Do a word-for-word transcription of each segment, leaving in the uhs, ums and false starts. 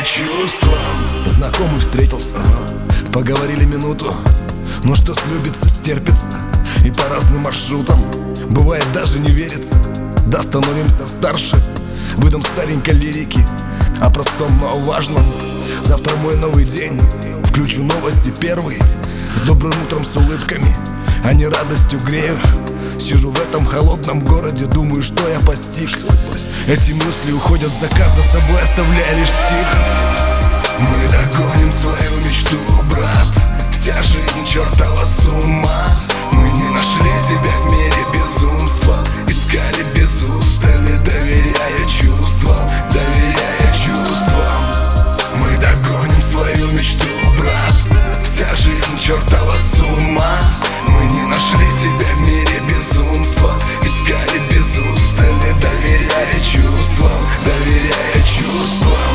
доверяя чувствам. Знакомый встретился, поговорили минуту, но что слюбится, стерпится, и по разным маршрутам. Бывает, даже не верится, да становимся старше. Выдам старенькой лирики о простом, но о важном. Завтра мой новый день, включу новости первый. С добрым утром, с улыбками, они радостью греют. Сижу в этом холодном городе, думаю, что я постиг. Эти мысли уходят в закат, за собой оставляя лишь стих. Мы догоним свою мечту, брат. Вся жизнь чертова сумма. Мы не нашли себя в мире безумства, искали без устали, доверяя чувствам, доверяя чувствам. Мы догоним свою мечту, брат. Вся жизнь чертова сумма. Мы не нашли себя в мире безумства, искали без устали, доверяя чувствам, доверяя чувствам.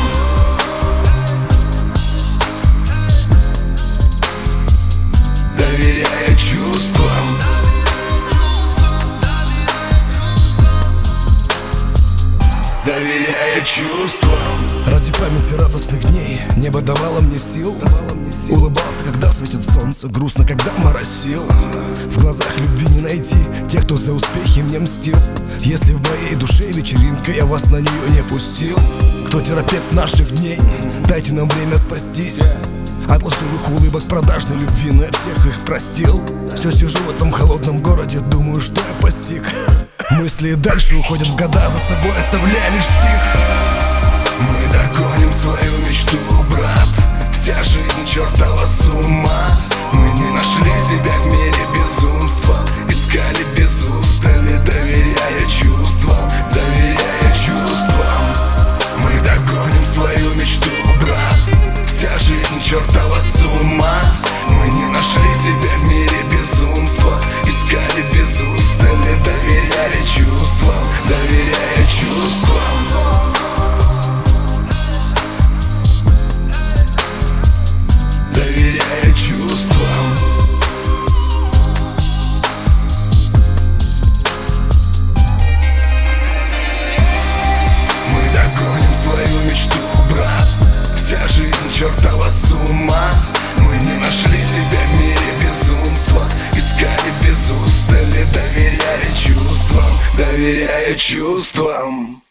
Доверяя чувствам. Доверяя чувствам. Ради памяти радостных дней небо давало мне сил. Улыбался, когда светит солнце, грустно, когда моросил. В глазах любви не найти тех, кто за успехи мне мстил. Если в моей душе вечеринка, я вас на нее не пустил. Кто терапевт наших дней? Дайте нам время спастись от лживых улыбок, продажной любви, но я всех их простил. Все сижу в этом холодном городе, думаю, что я постиг. Мысли дальше уходят в года, за собой оставляя лишь стих. Мы догоним свою мечту, брат. Вся жизнь чертова сумма. Мы не нашли себя в мире безумства, искали без устали, доверяя чувствам, доверяя чувствам. Мы догоним свою мечту, брат. Вся жизнь чертова сумма. Мы не нашли себя в мире безумства, искали без устали, доверяя чувствам, доверяя чувствам. Доверяя чувствам. Мы догоним свою мечту, брат. Вся жизнь чертова сумма. Мы не нашли себя в мире безумства, искали без устали, доверяя чувствам, доверяя чувствам.